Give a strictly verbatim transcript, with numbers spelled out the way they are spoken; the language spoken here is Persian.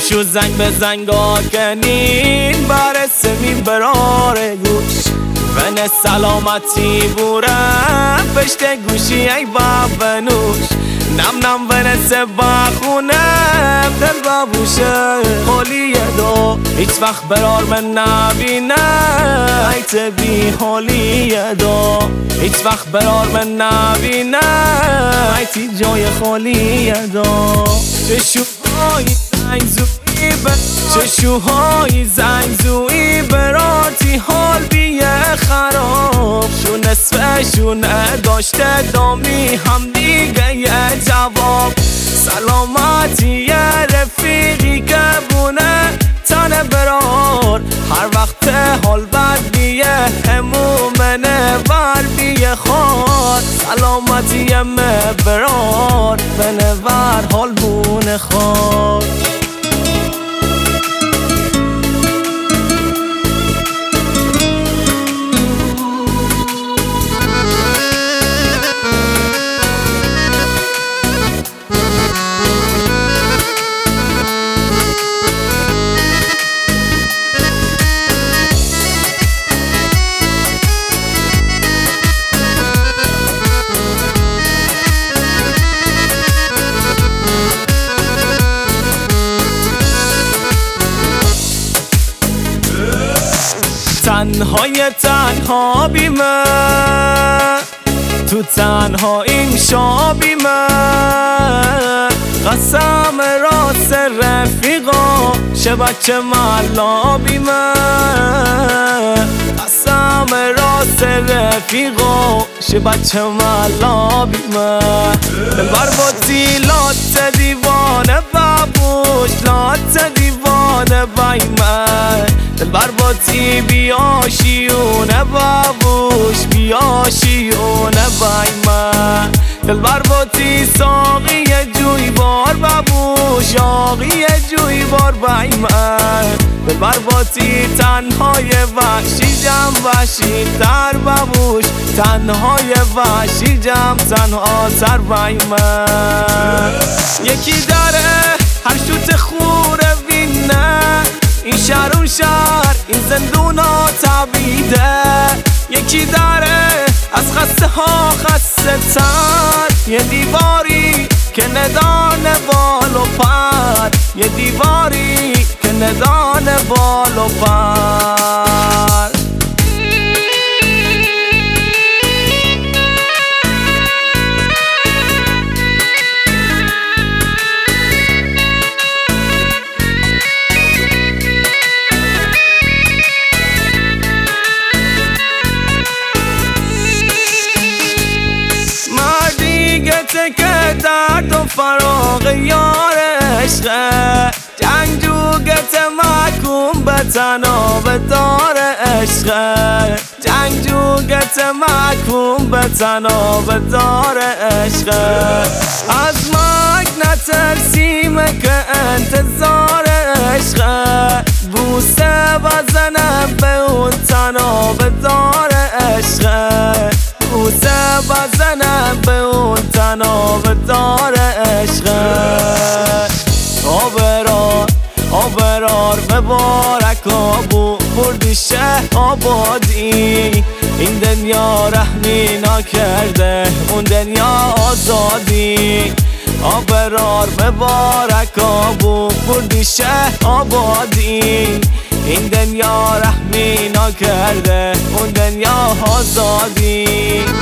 شو زنگ به زنگ آکنین برسمی برار گوش ون سلامتی بورم پشت گوشی ای بابنوش نم نم ونس بخونم دل بابوشه حالی دو هیچ وقت برار من نبینم ایت بی حالی دو هیچ وقت برار من نبینم ایتی جای خالی دو چشوهای زنگ زویی بر چشوهای زنگ زویی براتی حال بیه خراب شو نصفشون داشته دامی هم دیگه یه جواب سلامتی رفیقی که بونه تنه برار هر وقت حال بد بیه همومنه بر بیه خواد سلامتی برار بنه بر حال بونه خواد تنهای تنها بیمه تو تنها این شابیمه قسم راست رفیقا شه بچه ملا بیمه قسم راست رفیقا شه بچه ملا بیمه دلبر باتی لات دیوانه بابوش لات دیوانه بایمه دلبر باتی بیاشیونه بابوش بیاشیونه بایمه دلبر باتی ساقی جوی بار بابوش آقی جوی بار بایمه دلبر باتی تنهای وحشی جم وحشی تر بابوش تنهای وحشی جم تنها تر بایمه یکی داره هر شوت خوره وینه این شهر اون شهر این زندونا تبیده یکی داره از خسته ها خسته تر یه دیواری که ندانه بال و پر یه دیواری که ندانه بال و پر که درد و فراغ یار عشقه جنگجوگت محکوم به تناب دار عشقه جنگجوگت محکوم به تناب دار عشقه از مرگ نترسیمه که انتظار عشقه بوسه بزنم به اون تناب دار عشقه بوسه بزنم به اون تناب دار عشقه آبرار آبرار مبارک آبو بردی شه آبادی این دنیا رحمی نکرده اون دنیا آزادی آبرار مبارک آبو بردی شه آبادی این دنیا رحمی نکرده اون دنیا آزادی